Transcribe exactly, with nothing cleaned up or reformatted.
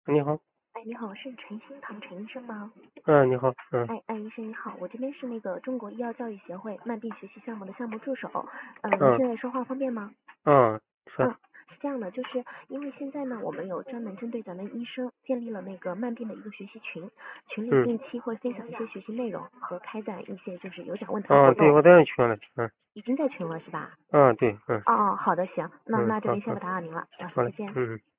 你好。 哎，你好，是陈新堂陈医生吗？ 嗯，你好。嗯。 哎哎，医生你好，我这边是那个中国医药教育协会慢病学习项目的项目助手，嗯、呃，您嗯。 现在说话方便吗？ 嗯，是。 嗯，是这样的，就是因为现在呢，我们有专门针对咱们医生建立了那个慢病的一个学习群，群里嗯。 定期会分享一些学习内容和开展一些就是有奖问答活嗯，对， 动。 我在群了。嗯。 已经在群了是吧？ 嗯，对。嗯。 哦哦，好的，行，那嗯， 那这好好。 边先不打扰您了，啊， 好嘞。 再见。 嗯。